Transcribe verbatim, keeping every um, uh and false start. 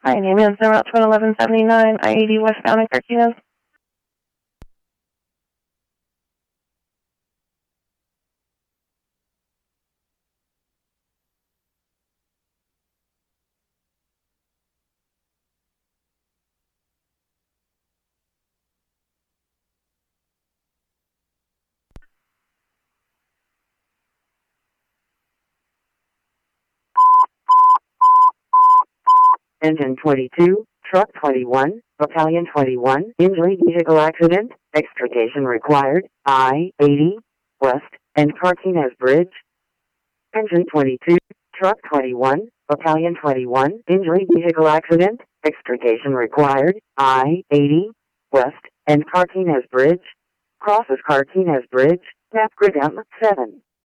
Hi, ambulance number twin eleven seventy-nine, I eighty westbound in Carquinez. Engine twenty-two, Truck twenty-one, Battalion twenty-one, injury vehicle accident, extrication required, I eighty, West, and Carquinez Bridge. Engine twenty-two, Truck twenty-one, Battalion twenty-one, injury vehicle accident, extrication required, I eighty, West, and Carquinez Bridge. Crosses Carquinez Bridge, Napgrid M seven.